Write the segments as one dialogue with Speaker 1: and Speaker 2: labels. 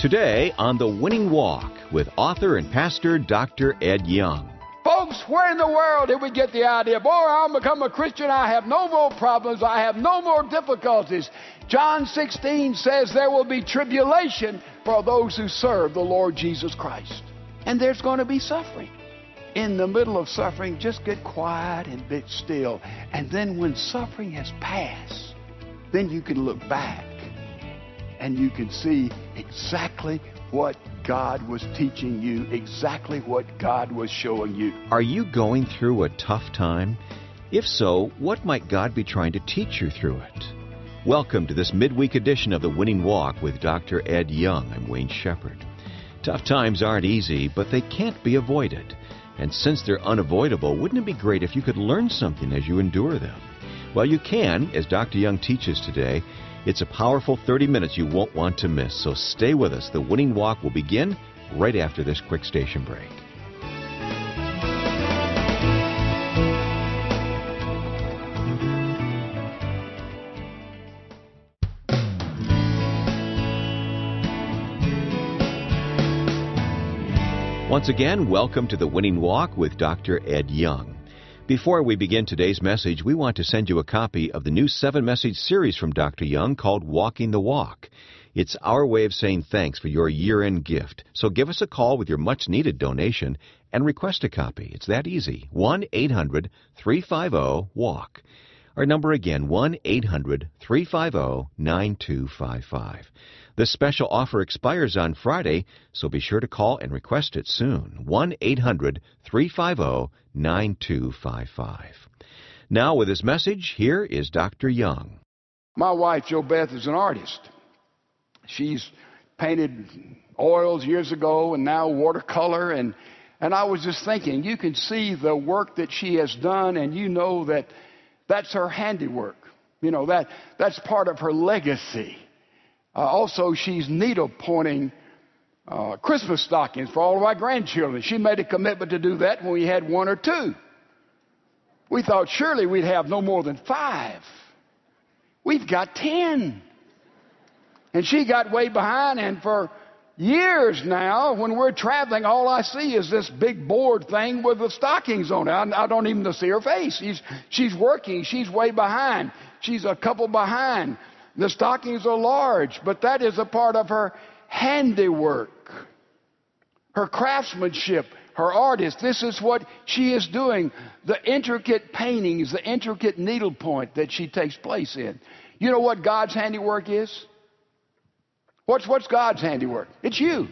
Speaker 1: Today on The Winning Walk with author and pastor Dr. Ed Young.
Speaker 2: Folks, where in the world did we get the idea? Boy, I'll become a Christian. I have no more problems. I have no more difficulties. John 16 says there will be tribulation for those who serve the Lord Jesus Christ. And there's going to be suffering. In the middle of suffering, just get quiet and be still. And then when suffering has passed, then you can look back and you can see exactly what God was teaching you, exactly what God was showing you.
Speaker 1: Are you going through a tough time? If so, what might God be trying to teach you through it? Welcome to this midweek edition of The Winning Walk with Dr. Ed Young. I'm Wayne Shepherd. Tough times aren't easy, but they can't be avoided. And since they're unavoidable, wouldn't it be great if you could learn something as you endure them? Well, you can, as Dr. Young teaches today. It's a powerful 30 minutes you won't want to miss, so stay with us. The Winning Walk will begin right after this quick station break. Once again, welcome to The Winning Walk with Dr. Ed Young. Before we begin today's message, we want to send you a copy of the new 7-message series from Dr. Young called Walking the Walk. It's our way of saying thanks for your year-end gift. So give us a call with your much-needed donation and request a copy. It's that easy. 1-800-350-WALK. Our number again, 1-800-350-9255. This special offer expires on Friday, so be sure to call and request it soon. 1-800-350-9255. Now, with his message, here is Dr. Young.
Speaker 2: My wife, Jo Beth, is an artist. She's painted oils years ago and now watercolor. And I was just thinking, you can see the work that she has done, and you know that that's her handiwork. You know, that's part of her legacy. Also, she's needle-pointing Christmas stockings for all of our grandchildren. She made a commitment to do that when we had 1 or 2. We thought surely we'd have no more than 5. We've got 10. And she got way behind, and for years now, when we're traveling, all I see is this big board thing with the stockings on it. I don't even see her face. She's working. She's way behind. She's a couple behind. The stockings are large, but that is a part of her handiwork, her craftsmanship, her artist. This is what she is doing. The intricate paintings, the intricate needlepoint that she takes place in. You know what God's handiwork is? What's God's handiwork? It's you.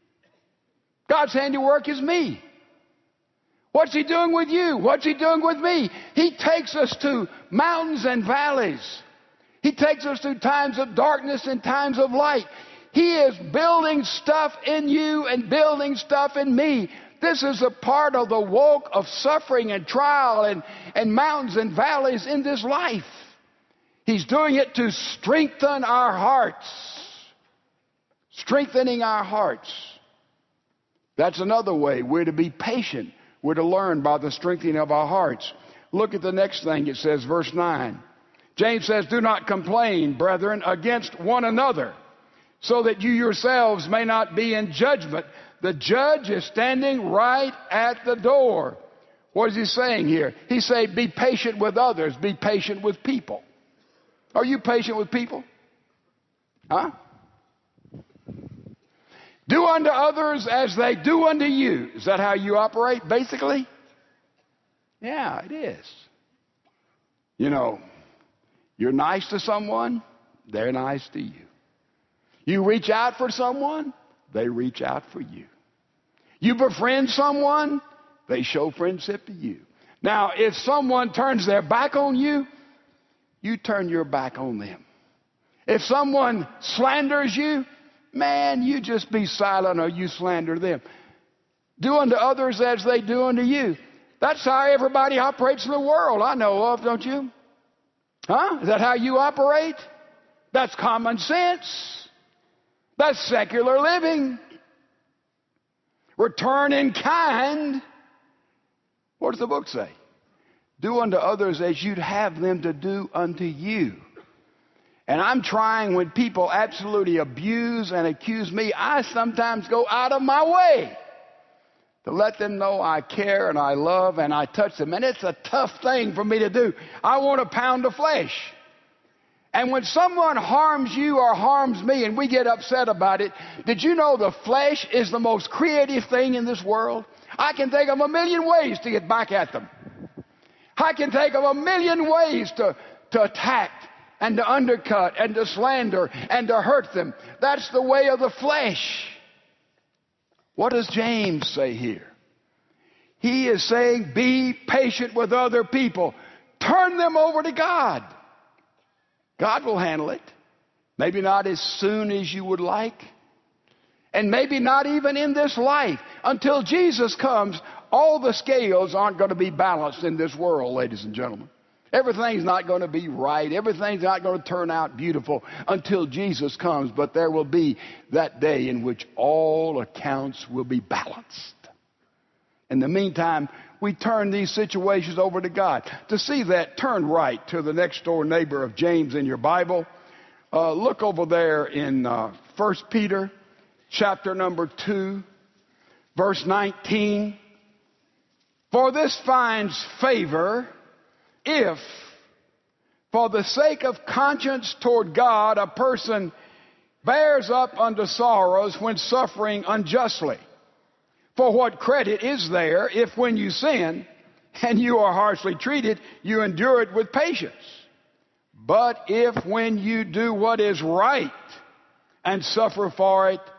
Speaker 2: God's handiwork is me. What's He doing with you? What's He doing with me? He takes us to mountains and valleys. He takes us through times of darkness and times of light. He is building stuff in you and building stuff in me. This is a part of the walk of suffering and trial and mountains and valleys in this life. He's doing it to strengthen our hearts. Strengthening our hearts. That's another way. We're to be patient. We're to learn by the strengthening of our hearts. Look at the next thing. It says, verse 9. James says, do not complain, brethren, against one another, so that you yourselves may not be in judgment. The judge is standing right at the door. What is he saying here? He's saying, be patient with others. Be patient with people. Are you patient with people? Huh? Do unto others as they do unto you. Is that how you operate, basically? Yeah, it is. You know, you're nice to someone, they're nice to you. You reach out for someone, they reach out for you. You befriend someone, they show friendship to you. Now, if someone turns their back on you, you turn your back on them. If someone slanders you, man, you just be silent or you slander them. Do unto others as they do unto you. That's how everybody operates in the world, I know of, don't you? Huh? Is that how you operate? That's common sense. That's secular living. Return in kind. What does the book say? Do unto others as you'd have them to do unto you. And I'm trying, when people absolutely abuse and accuse me, I sometimes go out of my way to let them know I care and I love and I touch them. And it's a tough thing for me to do. I want a pound of flesh. And when someone harms you or harms me and we get upset about it, did you know the flesh is the most creative thing in this world? I can think of a million ways to get back at them. I can think of a million ways to attack and to undercut and to slander and to hurt them. That's the way of the flesh. What does James say here? He is saying, be patient with other people. Turn them over to God. God will handle it. Maybe not as soon as you would like. And maybe not even in this life. Until Jesus comes, all the scales aren't going to be balanced in this world, ladies and gentlemen. Everything's not going to be right. Everything's not going to turn out beautiful until Jesus comes. But there will be that day in which all accounts will be balanced. In the meantime, we turn these situations over to God. To see that, turn right to the next door neighbor of James in your Bible. Look over there in 1 Peter chapter number 2, verse 19. For this finds favor if, for the sake of conscience toward God, a person bears up under sorrows when suffering unjustly. For what credit is there if when you sin and you are harshly treated, you endure it with patience? But if when you do what is right and suffer for it,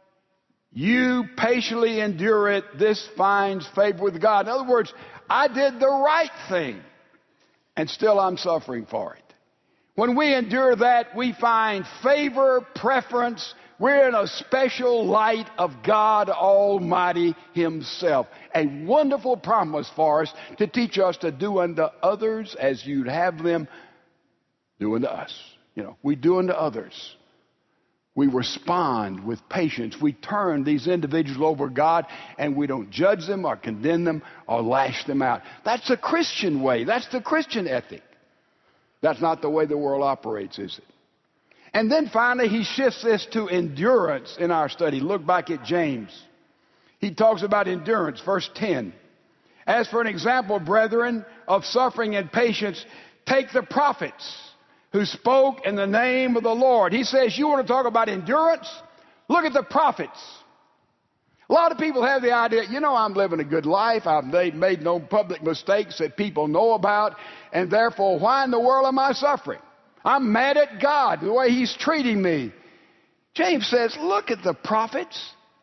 Speaker 2: you patiently endure it, this finds favor with God. In other words, I did the right thing, and still I'm suffering for it. When we endure that, we find favor, preference. We're in a special light of God Almighty Himself. A wonderful promise for us to teach us to do unto others as you'd have them do unto us. We do unto others. We respond with patience. We turn these individuals over to God, and we don't judge them or condemn them or lash them out. That's the Christian way. That's the Christian ethic. That's not the way the world operates, is it? And then finally, he shifts this to endurance in our study. Look back at James. He talks about endurance, verse 10. As for an example, brethren, of suffering and patience, take the prophets who spoke in the name of the Lord. He says, you want to talk about endurance? Look at the prophets. A lot of people have the idea, I'm living a good life. I've made no public mistakes that people know about, and therefore, why in the world am I suffering? I'm mad at God, the way He's treating me. James says, look at the prophets.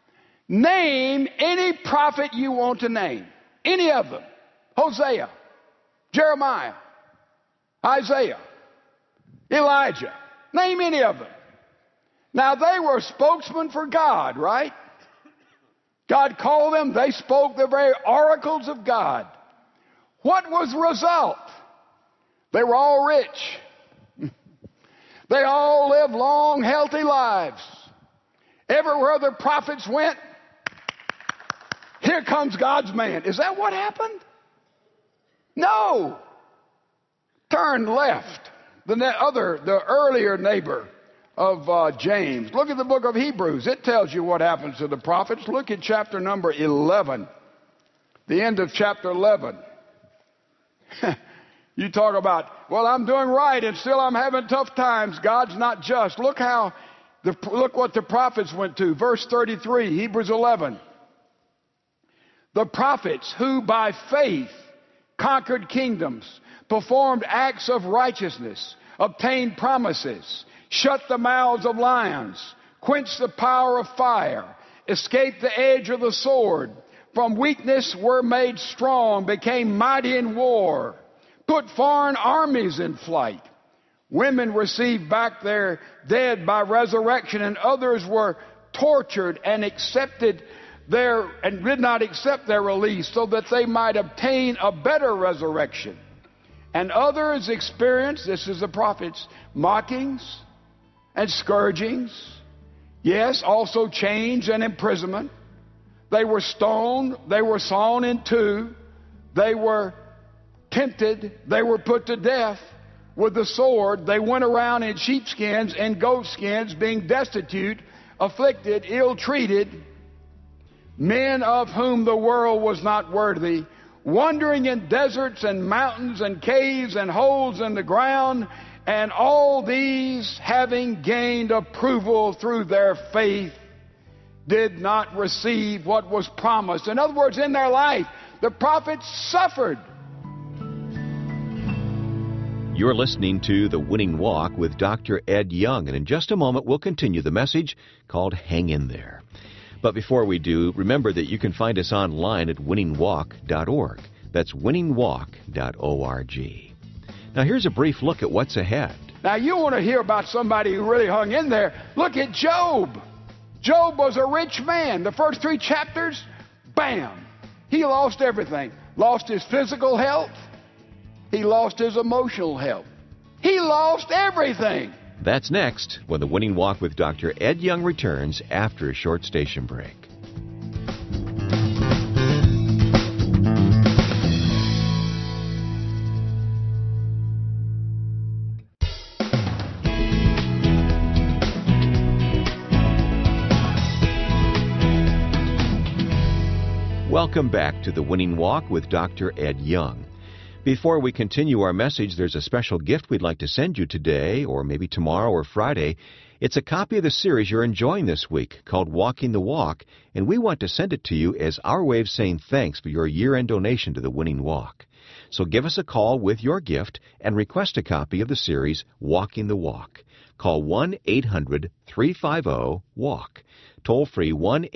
Speaker 2: Name any prophet you want to name. Any of them. Hosea, Jeremiah, Isaiah, Elijah. Name any of them. Now, they were spokesmen for God, right? God called them. They spoke the very oracles of God. What was the result? They were all rich. They all lived long, healthy lives. Everywhere the prophets went, here comes God's man. Is that what happened? No. Turn left. The earlier neighbor of James. Look at the book of Hebrews. It tells you what happens to the prophets. Look at chapter number 11. The end of chapter 11. You talk about, well, I'm doing right and still I'm having tough times. God's not just. Look what the prophets went to. Verse 33, Hebrews 11. The prophets who by faith conquered kingdoms, performed acts of righteousness, obtained promises, shut the mouths of lions, quenched the power of fire, escaped the edge of the sword, from weakness were made strong, became mighty in war, put foreign armies in flight. Women received back their dead by resurrection, and others were tortured and did not accept their release so that they might obtain a better resurrection. And others experienced, this is the prophets, mockings and scourgings. Yes, also chains and imprisonment. They were stoned. They were sawn in two. They were tempted. They were put to death. with the sword. They went around in sheepskins and goatskins, being destitute, afflicted, ill-treated, men of whom the world was not worthy, wandering in deserts and mountains and caves and holes in the ground, and all these, having gained approval through their faith, did not receive what was promised. In other words, in their life, the prophets suffered.
Speaker 1: You're listening to The Winning Walk with Dr. Ed Young, and in just a moment we'll continue the message called Hang in There. But before we do, remember that you can find us online at winningwalk.org. That's winningwalk.org. Now here's a brief look at what's ahead.
Speaker 2: Now you want to hear about somebody who really hung in there. Look at Job. Job was a rich man. The first 3 chapters, bam, he lost everything. Lost his physical health. He lost his emotional health. He lost everything.
Speaker 1: That's next when The Winning Walk with Dr. Ed Young returns after a short station break. Welcome back to The Winning Walk with Dr. Ed Young. Before we continue our message, there's a special gift we'd like to send you today, or maybe tomorrow or Friday. It's a copy of the series you're enjoying this week called Walking the Walk, and we want to send it to you as our way of saying thanks for your year-end donation to The Winning Walk. So give us a call with your gift and request a copy of the series Walking the Walk. Call 1-800-350-WALK. Toll free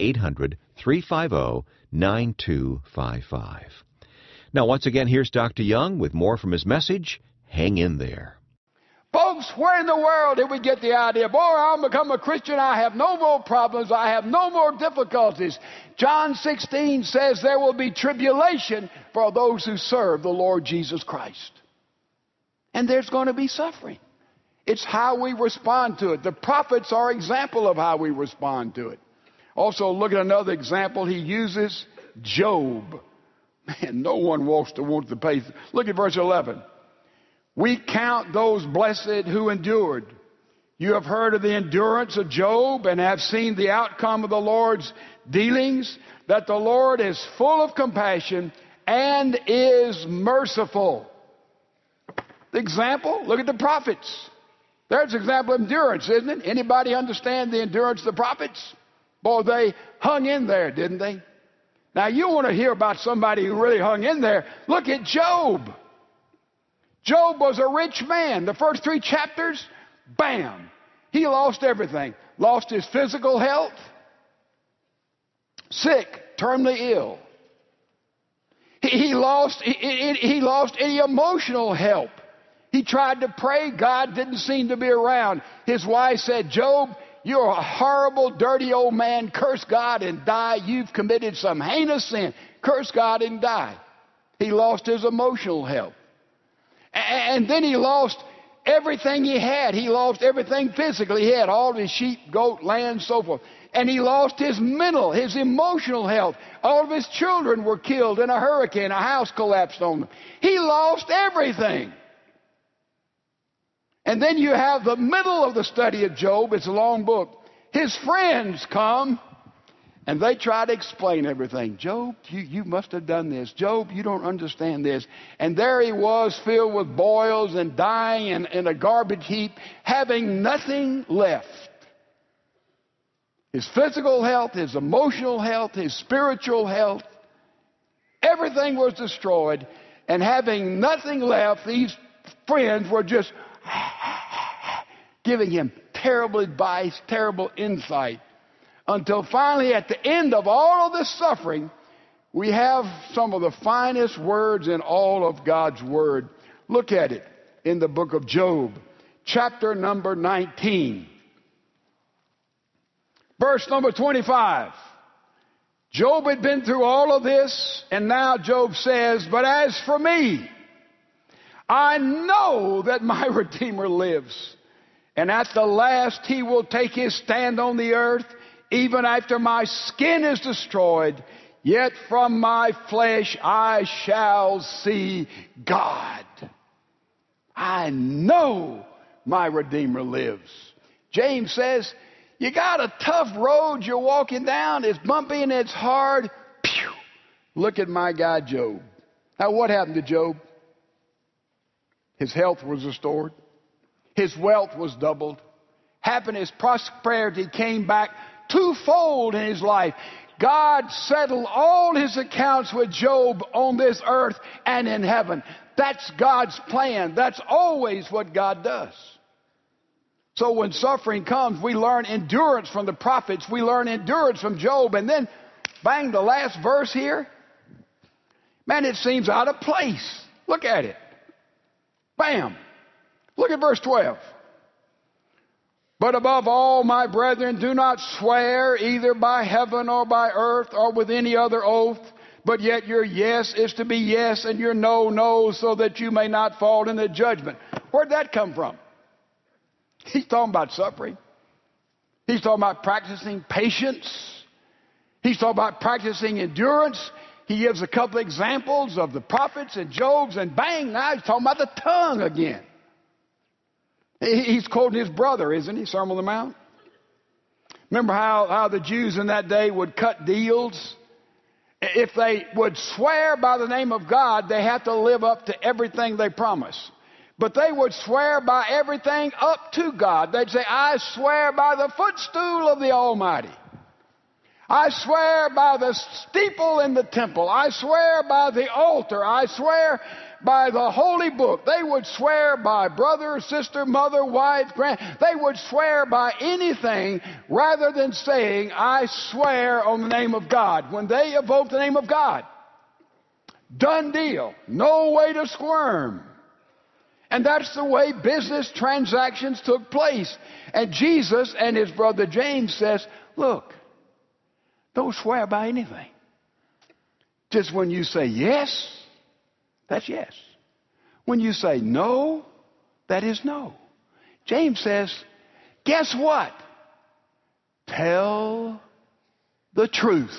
Speaker 1: 1-800-350-9255. Now, once again, here's Dr. Young with more from his message, Hang in There.
Speaker 2: Folks, where in the world did we get the idea? Boy, I'll become a Christian. I have no more problems. I have no more difficulties. John 16 says there will be tribulation for those who serve the Lord Jesus Christ. And there's going to be suffering. It's how we respond to it. The prophets are an example of how we respond to it. Also, look at another example. He uses Job. Man, no one wants to pay. Look at verse 11. We count those blessed who endured. You have heard of the endurance of Job and have seen the outcome of the Lord's dealings, that the Lord is full of compassion and is merciful. The example, look at the prophets. There's an example of endurance, isn't it? Anybody understand the endurance of the prophets? Boy, they hung in there, didn't they? Now, you want to hear about somebody who really hung in there. Look at Job. Job was a rich man. The first 3 chapters, bam, he lost everything. Lost his physical health, sick, terminally ill. He lost any emotional help. He tried to pray. God didn't seem to be around. His wife said, Job, you're a horrible, dirty old man. Curse God and die. You've committed some heinous sin. Curse God and die. He lost his emotional health. And then he lost everything he had. He lost everything physically. He had all his sheep, goat, land, so forth. And he lost his mental, his emotional health. All of his children were killed in a hurricane. A house collapsed on them. He lost everything. And then you have the middle of the study of Job. It's a long book. His friends come, and they try to explain everything. Job, you must have done this. Job, you don't understand this. And there he was, filled with boils and dying in a garbage heap, having nothing left. His physical health, his emotional health, his spiritual health, everything was destroyed. And having nothing left, these friends were just giving him terrible advice, terrible insight, until finally at the end of all of this suffering, we have some of the finest words in all of God's Word. Look at it in the book of Job, chapter number 19, verse number 25. Job had been through all of this, and now Job says, but as for me, I know that my Redeemer lives, and at the last he will take his stand on the earth, even after my skin is destroyed. Yet from my flesh I shall see God. I know my Redeemer lives. James says, you got a tough road you're walking down. It's bumpy and it's hard. Pew! Look at my guy Job. Now, what happened to Job? His health was restored. His wealth was doubled. Happiness, prosperity came back twofold in his life. God settled all his accounts with Job on this earth and in heaven. That's God's plan. That's always what God does. So when suffering comes, we learn endurance from the prophets. We learn endurance from Job. And then, bang, the last verse here. Man, it seems out of place. Look at it. Bam. Look at verse 12. But above all, my brethren, do not swear either by heaven or by earth or with any other oath, but yet your yes is to be yes and your no, no, so that you may not fall into judgment. Where'd that come from? He's talking about suffering. He's talking about practicing patience. He's talking about practicing endurance. He gives a couple examples of the prophets and Job's, and bang, now he's talking about the tongue again. He's quoting his brother, isn't he? Sermon on the Mount. Remember how the Jews in that day would cut deals? If they would swear by the name of God, they had to live up to everything they promised. But they would swear by everything up to God. They'd say, I swear by the footstool of the Almighty. I swear by the steeple in the temple. I swear by the altar. I swear by the holy book. They would swear by brother, sister, mother, wife, they would swear by anything rather than saying, I swear on the name of God. When they evoke the name of God, done deal. No way to squirm. And that's the way business transactions took place. And Jesus and his brother James says, look, don't swear by anything. Just when you say yes, that's yes. When you say no, that is no. James says, guess what? Tell the truth.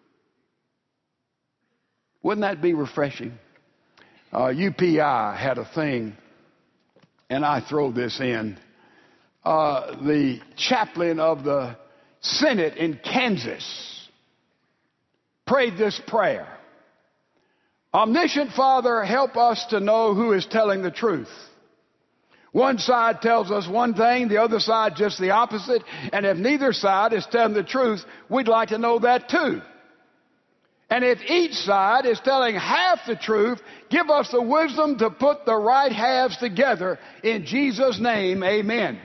Speaker 2: Wouldn't that be refreshing? UPI had a thing, and I throw this in. The chaplain of the Senate in Kansas prayed this prayer. Omniscient Father, help us to know who is telling the truth. One side tells us one thing, the other side just the opposite. And if neither side is telling the truth, we'd like to know that too. And if each side is telling half the truth, give us the wisdom to put the right halves together. In Jesus' name, amen.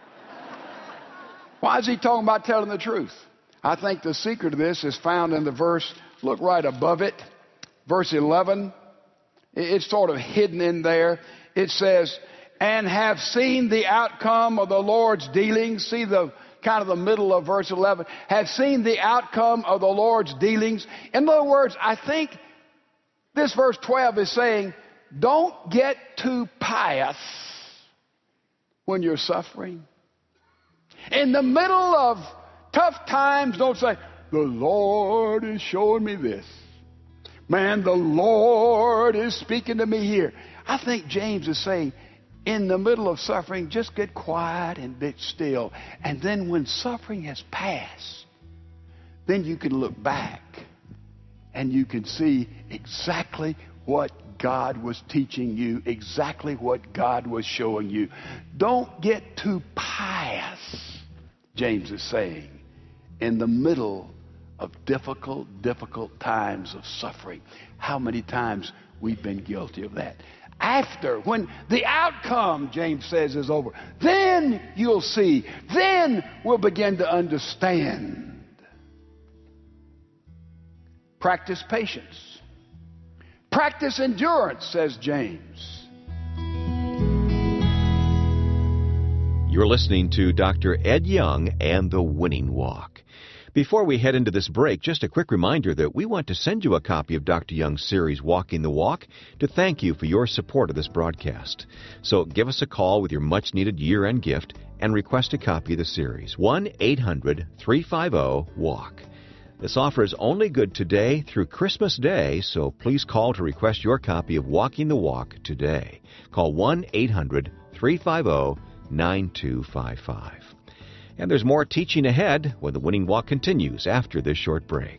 Speaker 2: Why is he talking about telling the truth? I think the secret of this is found in the verse, look right above it, verse 11. It's sort of hidden in there. It says, and have seen the outcome of the Lord's dealings. See the kind of the middle of verse 11. Have seen the outcome of the Lord's dealings. In other words, I think this verse 12 is saying, don't get too pious when you're suffering. In the middle of tough times, don't say, the Lord is showing me this. Man, the Lord is speaking to me here. I think James is saying, in the middle of suffering, just get quiet and be still. And then when suffering has passed, then you can look back and you can see exactly what God was teaching you, exactly what God was showing you. Don't get too pious, James is saying, in the middle of difficult times of suffering. How many times we've been guilty of that? After, when the outcome, James says, is over, then you'll see. Then we'll begin to understand. Practice patience. Practice endurance, says James.
Speaker 1: You're listening to Dr. Ed Young and the Winning Walk. Before we head into this break, just a quick reminder that we want to send you a copy of Dr. Young's series, Walking the Walk, to thank you for your support of this broadcast. So give us a call with your much-needed year-end gift and request a copy of the series, 1-800-350-WALK. This offer is only good today through Christmas Day, so please call to request your copy of Walking the Walk today. Call 1-800-350-9255. And there's more teaching ahead when the Winning Walk continues after this short break.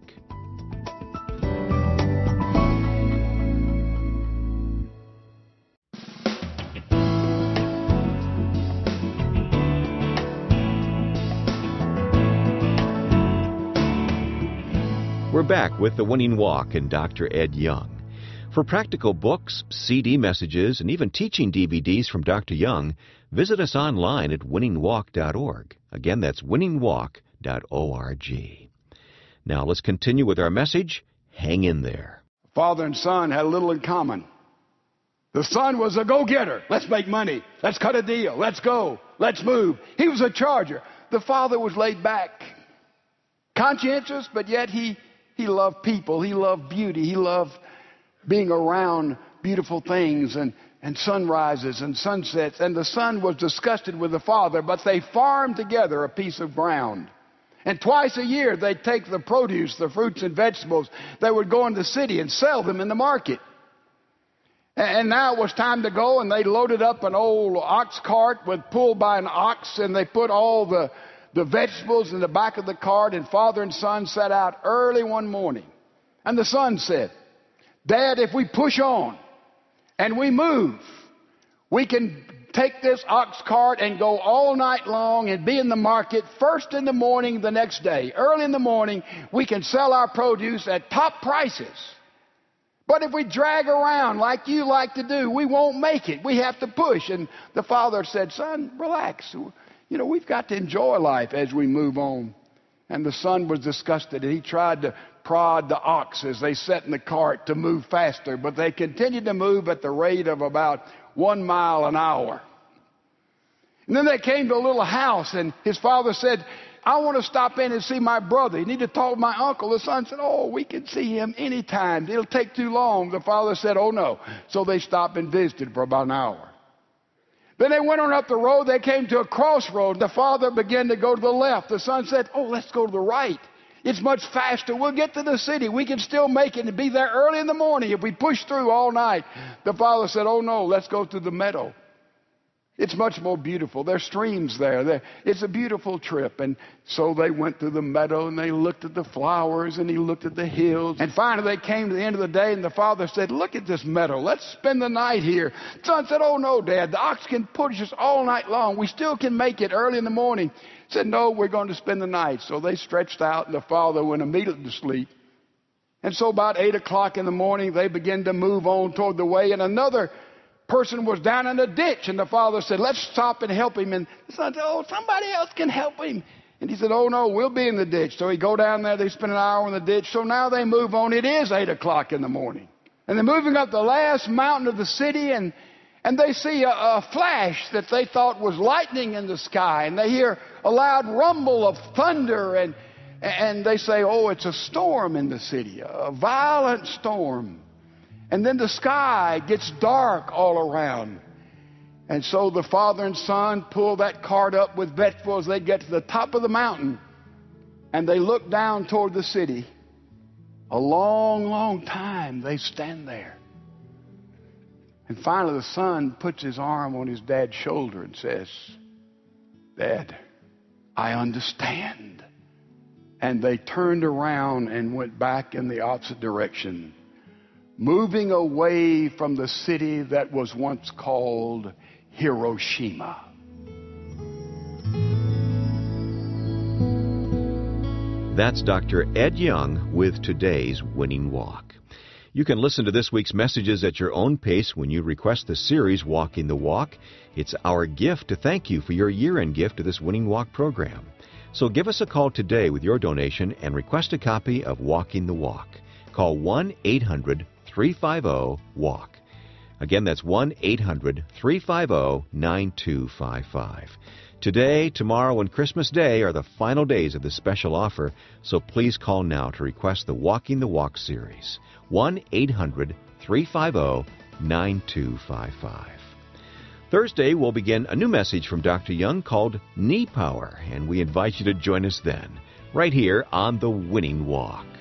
Speaker 1: We're back with the Winning Walk and Dr. Ed Young. For practical books, CD messages, and even teaching DVDs from Dr. Young, visit us online at winningwalk.org. Again, that's winningwalk.org. Now let's continue with our message, Hang in There.
Speaker 2: Father and son had a little in common. The son was a go-getter. Let's make money. Let's cut a deal. Let's go. Let's move. He was a charger. The father was laid back, conscientious, but yet he loved people. He loved beauty. He loved being around beautiful things and sunrises and sunsets. And the son was disgusted with the father, but they farmed together a piece of ground. And twice a year they'd take the produce, the fruits and vegetables. They would go into the city and sell them in the market. And now it was time to go, and they loaded up an old ox cart pulled by an ox, and they put all the vegetables in the back of the cart, and father and son set out early one morning. And the son said, Dad, if we push on and we move, we can take this ox cart and go all night long and be in the market first in the morning the next day. Early in the morning, we can sell our produce at top prices. But if we drag around like you like to do, we won't make it. We have to push. And the father said, Son, relax. We've got to enjoy life as we move on. And the son was disgusted, and he tried to prod the ox as they sat in the cart to move faster, but they continued to move at the rate of about 1 mile an hour. And then they came to a little house, and his father said, I want to stop in and see my brother. You need to talk to my uncle. The son said, oh, we can see him anytime. It'll take too long. The father said, oh, no. So they stopped and visited for about an hour. Then they went on up the road. They came to a crossroad. The father began to go to the left. The son said, oh, let's go to the right. It's much faster. We'll get to the city. We can still make it and be there early in the morning if we push through all night. The father said, oh, no, let's go through the meadow. It's much more beautiful. There's streams there. It's a beautiful trip. And so they went through the meadow, and they looked at the flowers, and he looked at the hills. And finally they came to the end of the day, and the father said, look at this meadow. Let's spend the night here. The son said, oh, no, Dad. The ox can push us all night long. We still can make it early in the morning. He said, no, we're going to spend the night. So they stretched out, and the father went immediately to sleep. And so about 8 o'clock in the morning, they began to move on toward the way, and another person was down in a ditch, and the father said, let's stop and help him. And the son said, oh, somebody else can help him. And he said, oh, no, we'll be in the ditch. So he go down there. They spend an hour in the ditch. So now they move on. It is 8 o'clock in the morning. And they're moving up the last mountain of the city, and they see a flash that they thought was lightning in the sky. And they hear a loud rumble of thunder, and they say, oh, it's a storm in the city, a violent storm. And then the sky gets dark all around. And so the father and son pull that cart up with vegetables. They get to the top of the mountain, and they look down toward the city. A long, long time they stand there. And finally the son puts his arm on his dad's shoulder and says, Dad, I understand. And they turned around and went back in the opposite direction, moving away from the city that was once called Hiroshima.
Speaker 1: That's Dr. Ed Young with today's Winning Walk. You can listen to this week's messages at your own pace when you request the series Walking the Walk. It's our gift to thank you for your year-end gift to this Winning Walk program. So give us a call today with your donation and request a copy of Walking the Walk. Call 1-800-350-WALK. Again, that's 1-800-350-9255. Today, tomorrow, and Christmas Day are the final days of this special offer, so please call now to request the Walking the Walk series. 1-800-350-9255. Thursday, we'll begin a new message from Dr. Young called Knee Power, and we invite you to join us then. right here on The Winning Walk.